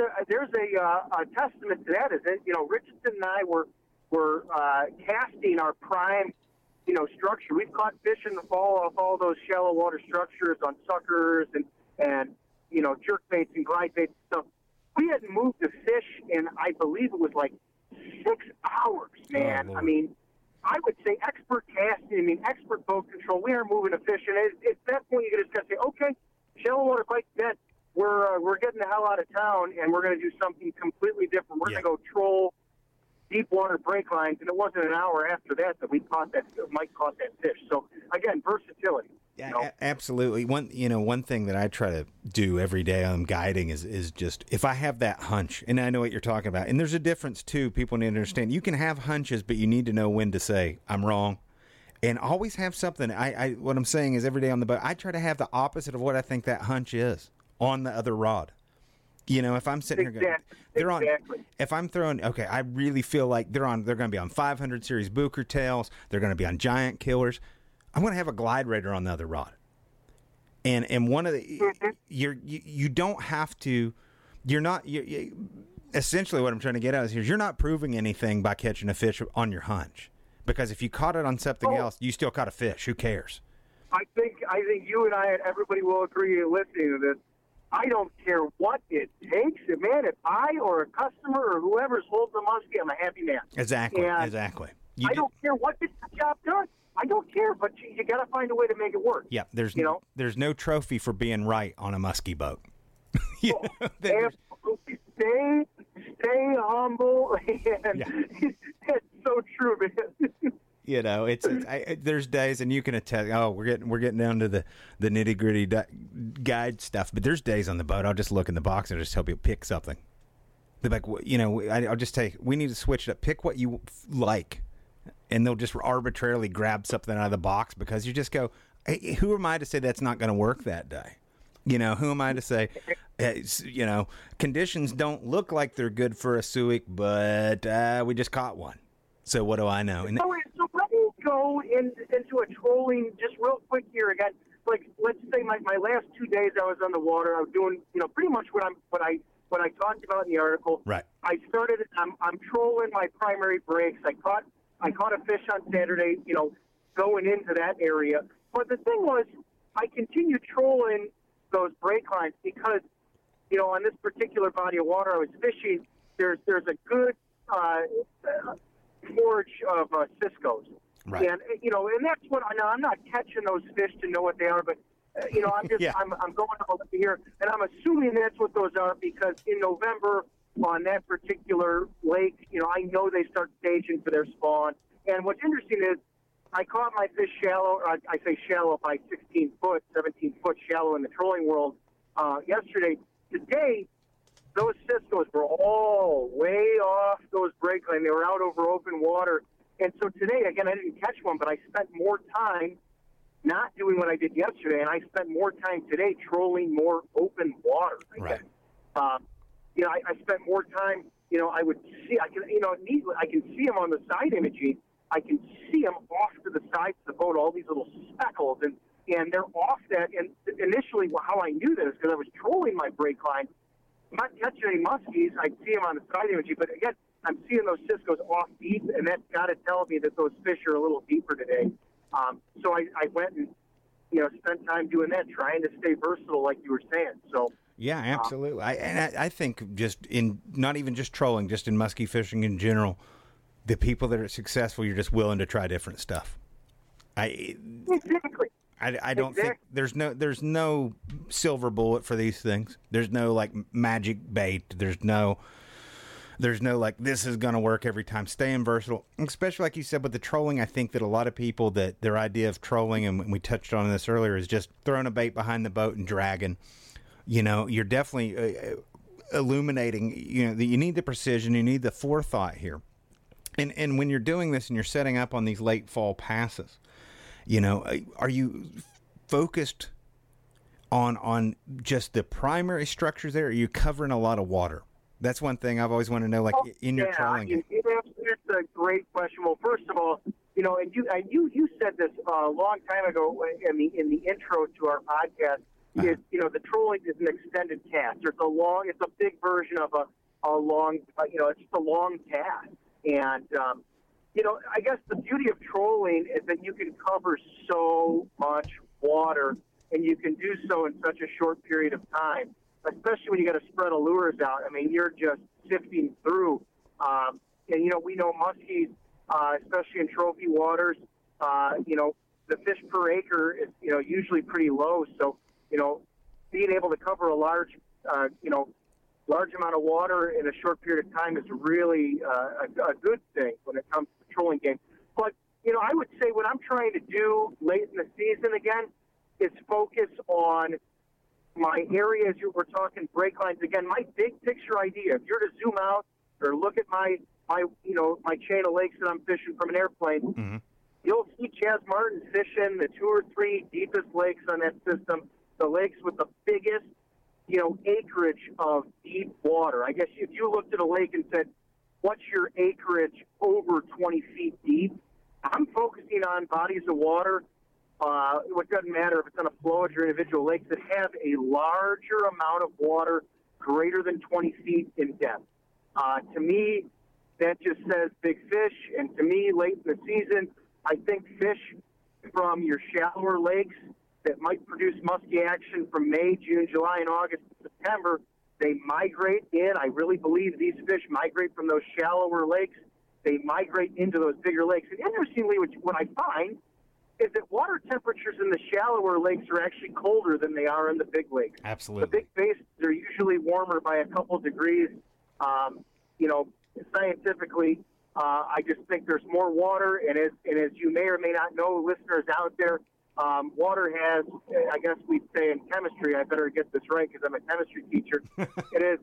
a testament to that. Is that Richardson and I were casting our prime structure. We've caught fish in the fall off all those shallow water structures on suckers and jerk baits and glide baits and stuff. We hadn't moved the fish in, I believe it was like 6 hours, man. I would say expert casting, expert boat control. We are moving a fish, and at that point you just got to say, okay, shallow water bite dead. We're getting the hell out of town, and we're going to do something completely different. We're going to go troll deep water break lines, and it wasn't an hour after that Mike caught that fish. So again, versatility. Yeah, absolutely. One thing that I try to do every day on guiding is just, if I have that hunch, and I know what you're talking about, and there's a difference too. People need to understand. You can have hunches, but you need to know when to say I'm wrong, and always have something. What I'm saying is, every day on the boat, I try to have the opposite of what I think that hunch is on the other rod. If I'm sitting here going, they're on. If I'm throwing, okay, I really feel like they're going to be on 500 series Booker tails. They're going to be on giant killers. I'm going to have a glide raider on the other rod. And one of the, you don't have to, essentially what I'm trying to get at is you're not proving anything by catching a fish on your hunch. Because if you caught it on something else, you still caught a fish. Who cares? I think you and I and everybody will agree listening to this. I don't care what it takes. Man, if I or a customer or whoever's holding the muskie, I'm a happy man. Exactly. I don't care what gets the job done. I don't care, but you got to find a way to make it work. Yeah, there's no trophy for being right on a muskie boat. Absolutely. Stay humble. It's so true, man. There's days, and you can attest. Oh, we're getting down to the nitty gritty guide stuff. But there's days on the boat, I'll just look in the box and just help you pick something. They're like, I'll just take. We need to switch it up. Pick what you like, and they'll just arbitrarily grab something out of the box because you just go. Hey, who am I to say that's not going to work that day? Who am I to say? Conditions don't look like they're good for a suic, but we just caught one. So what do I know? So let me go into a trolling just real quick here again. Like, let's say my last 2 days I was on the water. I was doing, pretty much what I what I talked about in the article. Right. I started. I'm trolling my primary breaks. I caught a fish on Saturday. Going into that area. But the thing was, I continued trolling those break lines because, on this particular body of water I was fishing, there's a good forage of ciscos. Right. And that's what I'm not catching those fish to know what they are, but I'm just I'm going over here, and I'm assuming that's what those are because in November on that particular lake, I know they start staging for their spawn. And what's interesting is I caught my fish shallow. I say shallow by 16 foot, 17 foot shallow in the trolling world yesterday. Today, those ciscos were all way off those break line. They were out over open water. And so today, again, I didn't catch one, but I spent more time not doing what I did yesterday, and I spent more time today trolling more open water. Right. I spent more time. I would see. I can see them on the side imaging. I can see them off to the sides of the boat, all these little speckles, and they're off that. And initially, how I knew that is because I was trolling my break line. I'm not catching any muskies. I see them on the side imaging, but again, I'm seeing those ciscos off deep, and that's got to tell me that those fish are a little deeper today. So I went and spent time doing that, trying to stay versatile, like you were saying. So yeah, absolutely. I think just in not even just trolling, just in muskie fishing in general, the people that are successful, you're just willing to try different stuff. Exactly. I don't think there's no silver bullet for these things. There's no like magic bait. There's no like this is going to work every time. Staying versatile, especially like you said with the trolling. I think that a lot of people that their idea of trolling, and we touched on this earlier, is just throwing a bait behind the boat and dragging. You're definitely illuminating. You need the precision. You need the forethought here. And when you're doing this and you're setting up on these late fall passes, are you focused on just the primary structures there? Or are you covering a lot of water? That's one thing I've always wanted to know, like in your trolling. It's a great question. Well, first of all, and you said this a long time ago in the intro to our podcast. Is the trolling is an extended cast. It's a big version of a long, it's just a long cast. And I guess the beauty of trolling is that you can cover so much water, and you can do so in such a short period of time. Especially when you got to spread of lures out. I mean, you're just sifting through. And, we know muskies, especially in trophy waters, the fish per acre is, usually pretty low. So, being able to cover a large amount of water in a short period of time is really a good thing when it comes to the trolling game. But, I would say what I'm trying to do late in the season again is focus on my areas. We're talking break lines again. My big picture idea. If you're to zoom out or look at my chain of lakes that I'm fishing from an airplane, mm-hmm. You'll see Chaz Martin fishing the 2 or 3 deepest lakes on that system. The lakes with the biggest, acreage of deep water. I guess if you looked at a lake and said, "What's your acreage over 20 feet deep?" I'm focusing on bodies of water. It doesn't matter if it's on a flowage or individual lakes that have a larger amount of water greater than 20 feet in depth. To me, that just says big fish. And to me, late in the season, I think fish from your shallower lakes that might produce muskie action from May, June, July, and August, September, they migrate in. I really believe these fish migrate from those shallower lakes. They migrate into those bigger lakes. And interestingly, what I find is that water temperatures in the shallower lakes are actually colder than they are in the big lakes. Absolutely. The big basins are usually warmer by a couple degrees. Scientifically, I just think there's more water, and as you may or may not know, listeners out there, water has, I guess we'd say in chemistry, I better get this right because I'm a chemistry teacher. It is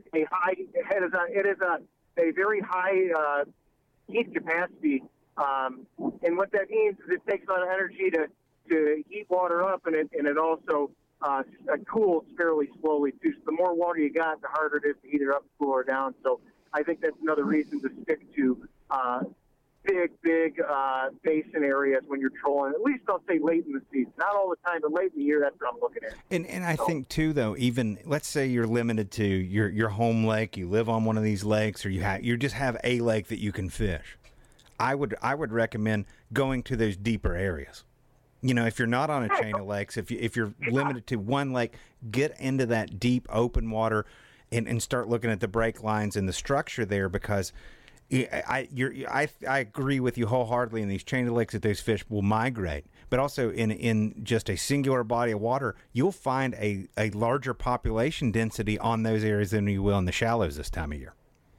a very high heat capacity. And what that means is it takes a lot of energy to heat water up, and it also cools fairly slowly too. So the more water you got, the harder it is to heat it up, cool it down. So I think that's another reason to stick to big basin areas when you're trolling. At least I'll say late in the season. Not all the time, but late in the year, that's what I'm looking at. And I think too, though, even let's say you're limited to your home lake, you live on one of these lakes, or you just have a lake that you can fish. I would recommend going to those deeper areas. If you're not on a chain of lakes, if you're limited to one lake, get into that deep open water and start looking at the break lines and the structure there, because I agree with you wholeheartedly in these chain of lakes that those fish will migrate. But also in just a singular body of water, you'll find a larger population density on those areas than you will in the shallows this time of year.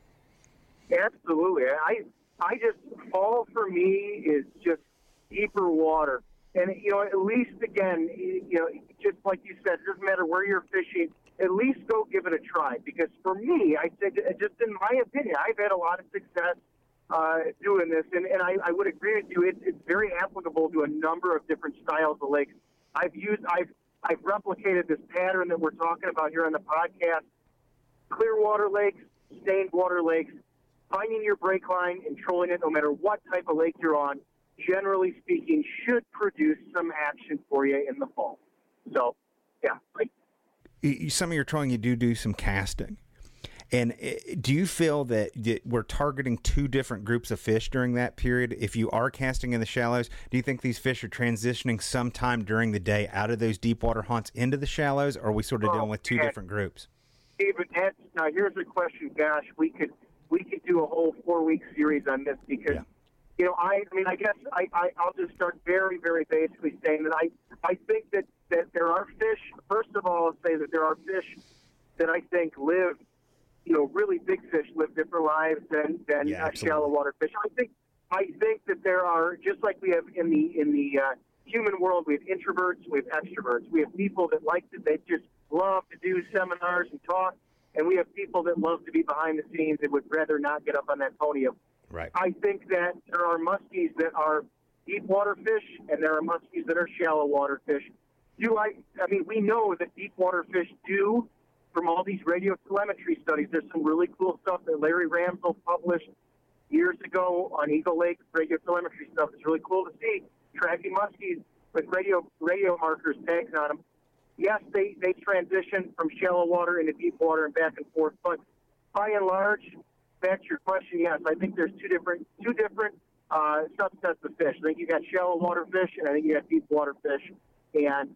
Absolutely. I just, fall for me is just deeper water. And, at least, again, just like you said, it doesn't matter where you're fishing, at least go give it a try. Because for me, I think, just in my opinion, I've had a lot of success doing this. And I would agree with you. It's very applicable to a number of different styles of lakes. I've replicated this pattern that we're talking about here on the podcast. Clear water lakes, stained water lakes, finding your break line and trolling it no matter what type of lake you're on, generally speaking, should produce some action for you in the fall. So, yeah. Some of your trolling, you do some casting. And do you feel that we're targeting two different groups of fish during that period? If you are casting in the shallows, do you think these fish are transitioning sometime during the day out of those deep water haunts into the shallows, or are we sort of dealing with two different groups? David, now here's a question. Gosh, we could do a whole 4-week series on this because, I guess I'll just start very, very basically saying that I think that there are fish. First of all, I'll say that there are fish that I think live, really big fish live different lives than shallow water fish. I think that there are, just like we have in the human world, we have introverts, we have extroverts. We have people that they just love to do seminars and talk. And we have people that love to be behind the scenes and would rather not get up on that podium. Right. I think that there are muskies that are deep water fish and there are muskies that are shallow water fish. We know that deep water fish do, from all these radio telemetry studies, there's some really cool stuff that Larry Ramsell published years ago on Eagle Lake radio telemetry stuff. It's really cool to see tracking muskies with radio markers, tags on them. Yes, they transition from shallow water into deep water and back and forth, but by and large, back to your question, yes, I think there's two different subsets of fish. I think you got shallow water fish, and I think you got deep water fish. And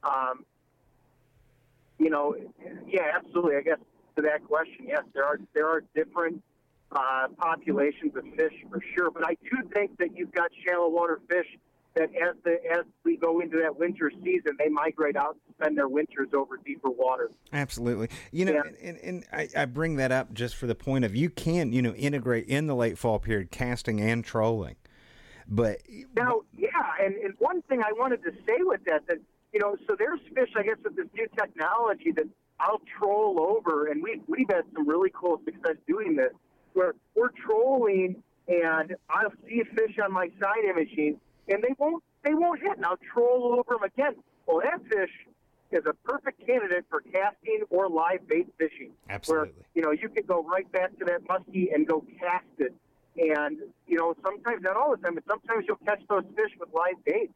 yeah, absolutely. I guess to that question, yes, there are different populations of fish for sure. But I do think that you've got shallow water fish that as we go into that winter season, they migrate out and spend their winters over deeper water. Absolutely. And I bring that up just for the point of you can, integrate in the late fall period casting and trolling. But now, and one thing I wanted to say with that so there's fish, I guess, with this new technology that I'll troll over, and we've had some really cool success doing this, where we're trolling, and I'll see a fish on my side imaging, and they won't hit, and I'll troll over them again. Well, that fish is a perfect candidate for casting or live bait fishing. Absolutely. Where, you can go right back to that muskie and go cast it. And, sometimes, not all the time, but sometimes you'll catch those fish with live bait.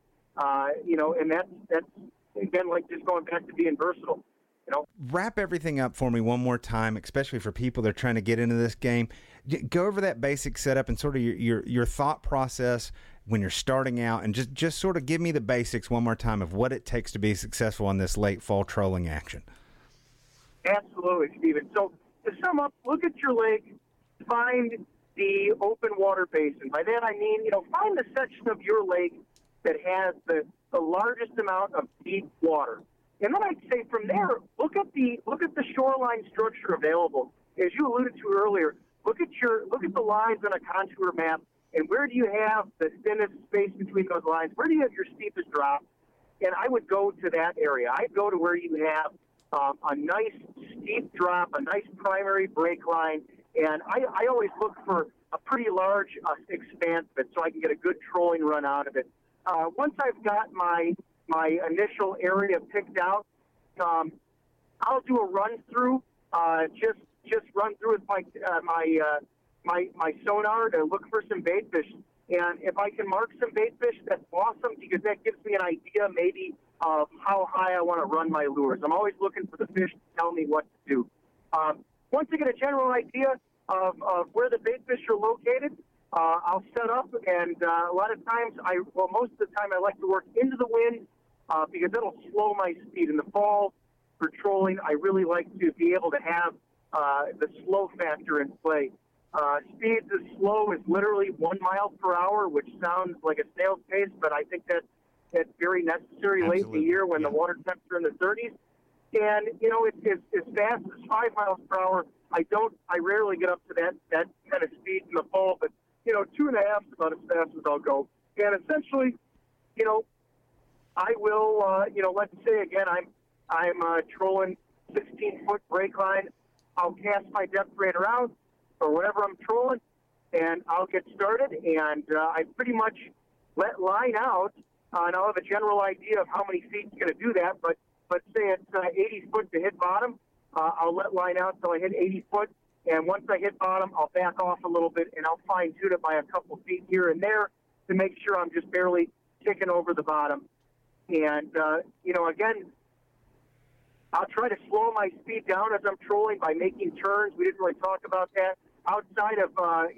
And that's again, like just going back to being versatile. Wrap everything up for me one more time, especially for people that are trying to get into this game. Go over that basic setup and sort of your thought process when you're starting out, and just sort of give me the basics one more time of what it takes to be successful in this late fall trolling action. Absolutely, Stephen. So to sum up, look at your lake, find the open water basin. By that I mean, find the section of your lake that has the largest amount of deep water. And then I'd say from there, look at the shoreline structure available. As you alluded to earlier, look at the lines on a contour map, and where do you have the thinnest space between those lines? Where do you have your steepest drop? And I would go to that area. I'd go to where you have a nice steep drop, a nice primary break line, and I always look for a pretty large expanse of it so I can get a good trolling run out of it. Once I've got my initial area picked out, I'll do a run through. Just run through with my sonar to look for some bait fish. And if I can mark some bait fish, that's awesome because that gives me an idea maybe of how high I want to run my lures. I'm always looking for the fish to tell me what to do. Once I get a general idea of where the bait fish are located, I'll set up, and a lot of times, most of the time I like to work into the wind because that'll slow my speed. In the fall, for trolling, I really like to be able to have the slow factor in play. Speeds as slow as literally 1 mile per hour, which sounds like a snail's pace, but I think that's very necessary late in the year when the water temps are in the 30s. And, it's as fast as 5 miles per hour. I rarely get up to that kind of speed in the fall, but 2.5 is about as fast as I'll go. And essentially, I will, let's say again, I'm trolling 16-foot break line. I'll cast my depth radar out or whatever I'm trolling, and I'll get started. And I pretty much let line out, and I'll have a general idea of how many feet it's going to do that. But say it's 80 foot to hit bottom, I'll let line out till I hit 80 foot. And once I hit bottom, I'll back off a little bit, and I'll fine-tune it by a couple feet here and there to make sure I'm just barely ticking over the bottom. And, again, I'll try to slow my speed down as I'm trolling by making turns. We didn't really talk about that. Outside of,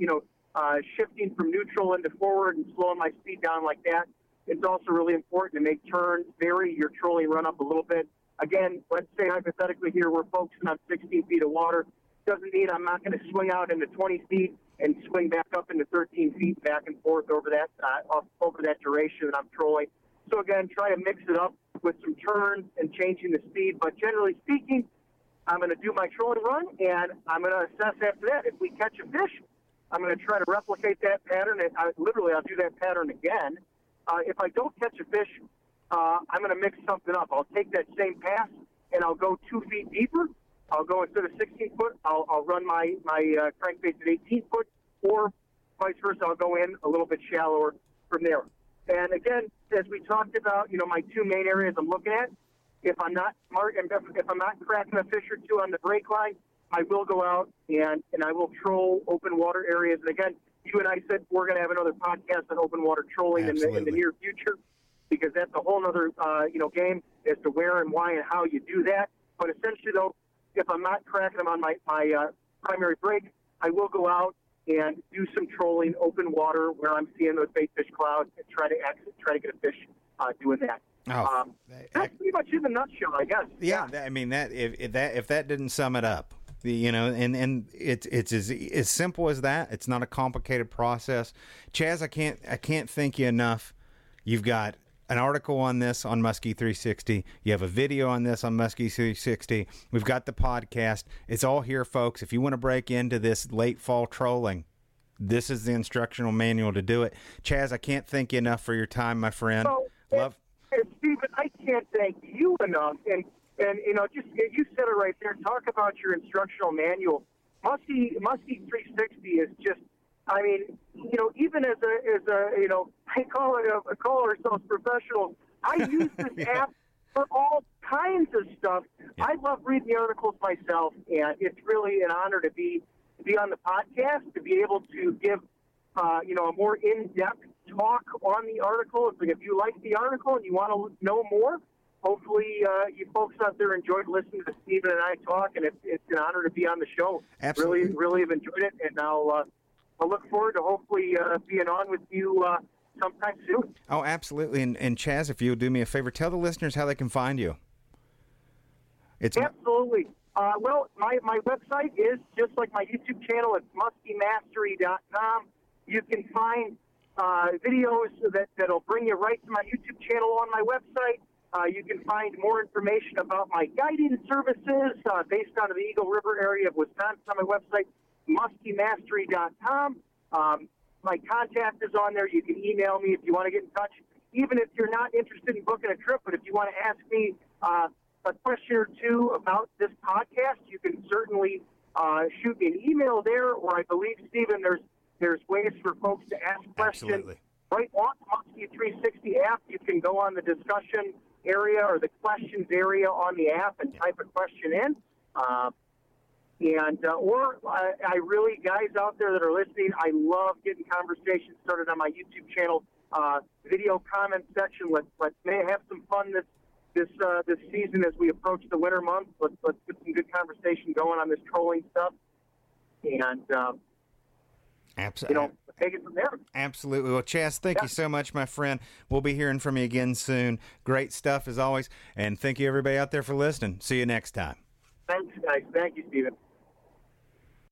shifting from neutral into forward and slowing my speed down like that, it's also really important to make turns, vary your trolling run up a little bit. Again, let's say hypothetically here we're focusing on 16 feet of water. Doesn't mean I'm not going to swing out into 20 feet and swing back up into 13 feet back and forth over that duration that I'm trolling. So again, try to mix it up with some turns and changing the speed. But generally speaking, I'm going to do my trolling run, and I'm going to assess after that. If we catch a fish, I'm going to try to replicate that pattern. And I'll do that pattern again. If I don't catch a fish, I'm going to mix something up. I'll take that same pass, and I'll go 2 feet deeper. I'll go instead of 16 foot, I'll run my crankbait at 18 foot, or vice versa. I'll go in a little bit shallower from there. And again, as we talked about, my two main areas I'm looking at. If I'm not cracking a fish or two on the break line, I will go out and I will troll open water areas. And again, you and I said we're going to have another podcast on open water trolling in the near future, because that's a whole other game as to where and why and how you do that. But essentially, though, if I'm not cracking them on my primary break, I will go out and do some trolling open water where I'm seeing those bait fish clouds and try to get a fish doing that. That's pretty much in a nutshell, I guess. Yeah, I mean if that didn't sum it up, and it's as simple as that. It's not a complicated process. Chaz, I can't thank you enough. You've got an article on this on Muskie 360. You have a video on this on Muskie 360. We've got the podcast. It's all here, folks. If you want to break into this late fall trolling, this is the instructional manual to do it. Chaz, I can't thank you enough for your time, my friend. Stephen, I can't thank you enough. And just you said it right there. Talk about your instructional manual. Muskie 360 is just, I mean, even as a I call ourselves professionals. I use this app for all kinds of stuff. Yeah. I love reading the articles myself, and it's really an honor to be on the podcast, to be able to give a more in-depth talk on the article. It's like, if you like the article and you want to know more, hopefully you folks out there enjoyed listening to Stephen and I talk, and it's an honor to be on the show. Absolutely. Really have enjoyed it, and I'll look forward to hopefully being on with you sometime soon. Oh, absolutely. And Chaz, if you'll do me a favor, tell the listeners how they can find you. Absolutely. Well, my website is just like my YouTube channel. It's muskiemastery.com. You can find videos that'll bring you right to my YouTube channel on my website. You can find more information about my guiding services based out of the Eagle River area of Wisconsin on my website, muskiemastery.com. My contact is on there. You can email me if you want to get in touch, even if you're not interested in booking a trip. But if you want to ask me a question or two about this podcast, you can certainly shoot me an email there, or I believe, Stephen, there's ways for folks to ask questions. Absolutely. Right on the Muskie 360 app, you can go on the discussion area or the questions area on the app and type a question in. And I really, guys out there that are listening, I love getting conversations started on my YouTube channel, video comment section. Let's have some fun this season as we approach the winter months. Let's get some good conversation going on this trolling stuff, and absolutely, take it from there. Absolutely. Well, Chas, thank you so much, my friend. We'll be hearing from you again soon. Great stuff as always, and thank you everybody out there for listening. See you next time. Thanks, guys. Thank you, Stephen.